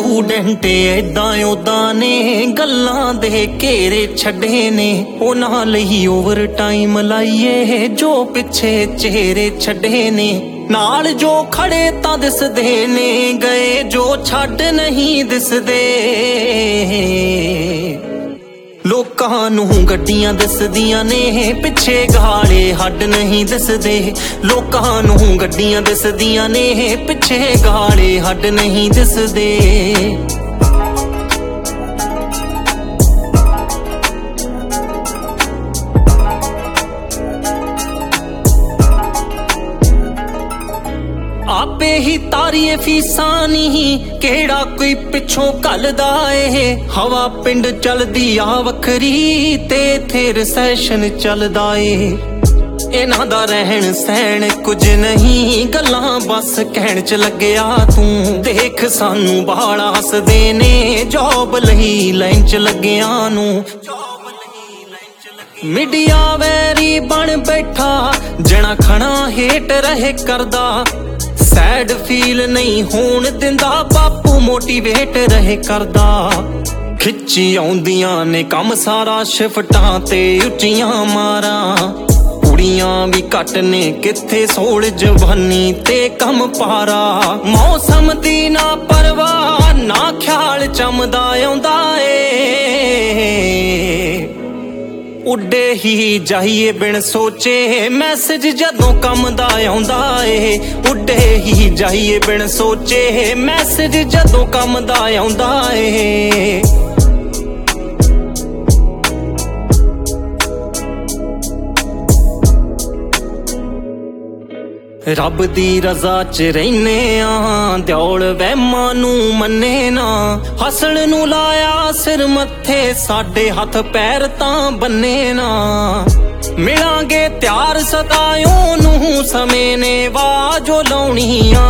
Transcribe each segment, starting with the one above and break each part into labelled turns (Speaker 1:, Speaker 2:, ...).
Speaker 1: student ऐदां उदां ने गल्लां दे घेरे छड्डे ने उन्हां लई ओवर टाइम लाइए जो पिछे चेहरे छड्डे ने नाल जो खड़े तां दिसदे ने गए जो छड्ड नहीं दिसदे लोकां नूं गड्डियां दिसदियां ने पिछे गाले हड्ड नहीं दिसदे लोकां नूं गड्डियां दिसदियां ने पिछे गाले हड्ड नहीं दिसदे आपे ही तारीए फीसां नहीं केड़ा कोई पिछों घलदा ए हवा पिंड चलदी आ वखरी ते थे रिसैशन चलदा ए इन्हां दा रहन सहन कुछ नहीं गल्लां बस कहण च लग्या तू देख सानू बाल हसदे ने जॉब लई लाइन च लग्या नू मीडिया वैरी बन बैठा जना खना हेट रहे करदा सैड फील नहीं होण दिंदा बापू मोटिवेट रहे करदा खिच्ची आउंदियां ने कम सारा शिफ्टां ते उच्चियां मारां कुड़ियां भी घट ने किथे सोल जवानी ते कम पारा मौसम दी ना परवाह ना ख्याल चमदा आउंदा ए उड्डे ही जाइए बिन सोचे मैसेज जदों कम दा आउंदा ए उड्डे ही जाइए बिन सोचे मैसेज जदों कम दा आउंदा ए रब दी रजा च रहने दौड़ वहमां नू मन्ने ना हसन नू लाया सिर मत्थे साडे हथ पैर तां बन्ने ना मिलांगे त्यार सदायों नू समय ने वाजो लाउणियां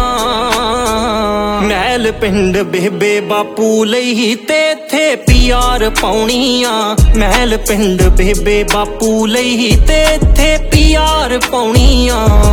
Speaker 1: महल पिंड बेबे बापू लई ते थे प्यार पाउणियां महल पिंड बेबे बापू लई ते थे प्यार पाउणियां